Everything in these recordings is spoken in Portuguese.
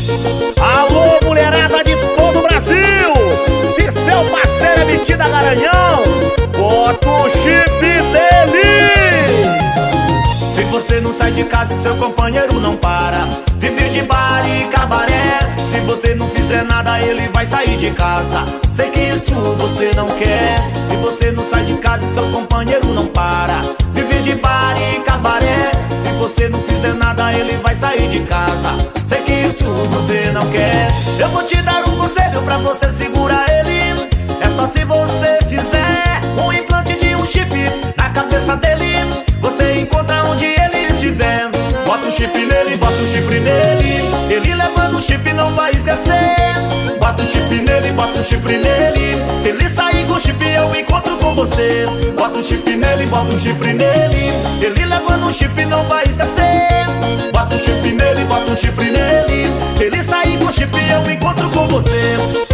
Alô, mulherada de todo o Brasil! Se seu parceiro é metida Garanhão, bota o chip dele! Se você não sai de casa e seu companheiro não para, vive de bar e cabaré. Se você não fizer nada, ele vai sair de casa. Sei que isso você não quer. Se você não sai de casa e seu companheiro não para, vive de bar e cabaré. Se você não fizer nada, ele vai sair de casa. Sei que isso você não quer. Eu vou te dar um conselho pra você segurar ele. É só se você fizer um implante de um chip na cabeça dele. Você encontra onde ele estiver. Bota um chip nele, bota um chifre nele. Ele levando o chip não vai esquecer. Bota um chip nele, bota um chifre nele. Se ele sair com o chip eu encontro com você. Bota um chip nele, bota um chifre nele. Ele levando o chip não vai esquecer. Bota um chip nele, bota um chifre nele. Se ele sair com o chip eu encontro com você.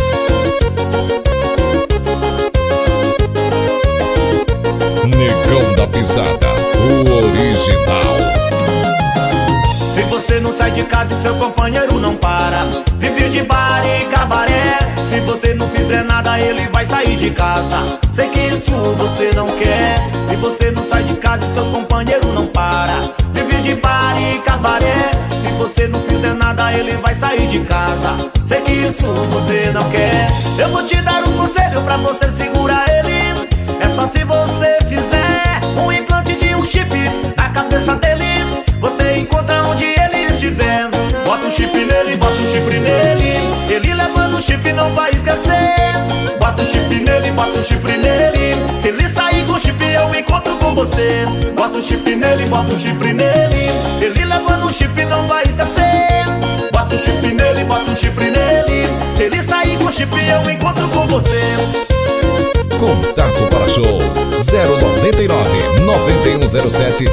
Negão da Pisada, o original. Se você não sai de casa e seu companheiro não para, vive de bar e cabaré. Se você não fizer nada, ele vai sair de casa. Sei que isso você não quer. Se você não sai de casa e seu companheiro não para, vive de bar e cabaré. Se você não fizer nada, ele vai sair de casa. Sei que isso você não quer. Eu vou te dar um conselho pra você segurar ele. É só se você fizer um implante de um chip na cabeça dele. Você encontra onde ele estiver. Bota um chip nele, bota um chifre nele. Ele levando o chip não vai esquecer. Bota um chip nele, bota um chifre nele. Se ele sair com o chip eu encontro com você. Bota um chip nele, bota um chifre nele. Ele levando o chip não vai esquecer. Bota um chip nele, bota um chifre nele. Se ele sair com o chip eu encontro com você. Contato para show 099 9107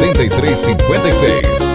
7356.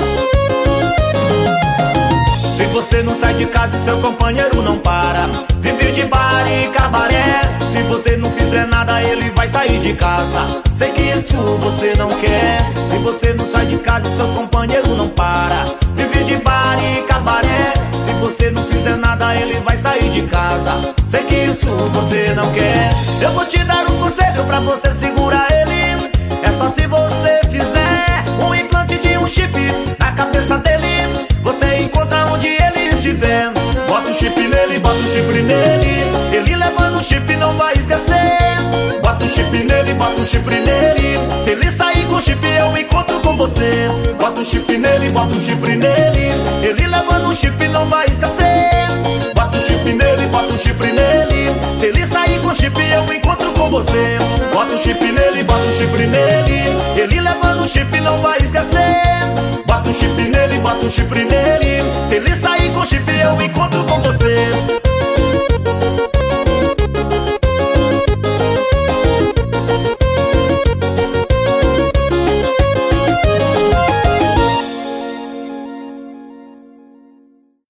Se você não sai de casa e seu companheiro não para, vive de bar e cabaré. Se você não fizer nada, ele vai sair de casa. Sei que isso você não quer. Se você não sai de casa e seu companheiro não para, vive de bar e cabaré. Se você não fizer nada, ele vai sair de casa. Sei que isso você não quer. Eu vou te dar um conselho pra você segurar ele. É só se você fizer um implante de um chip na cabeça dele. Você encontra onde ele estiver. Bota um chip nele, bota um chifre nele. Ele levando o chip não vai esquecer. Bota um chip nele, bota um chifre nele. Se ele sair com o chip eu encontro com você. Bota um chip nele, bota um chifre nele. Ele levando o chip não vai esquecer. Bota um chip nele, bota um chifre nele. Se ele sair com o chip eu encontro com você. Bota um chip nele, bota um chifre nele. Ele levando o chip não vai esquecer. Bota um chip nele, bota um chifre nele. Se ele sair com o chip eu encontro com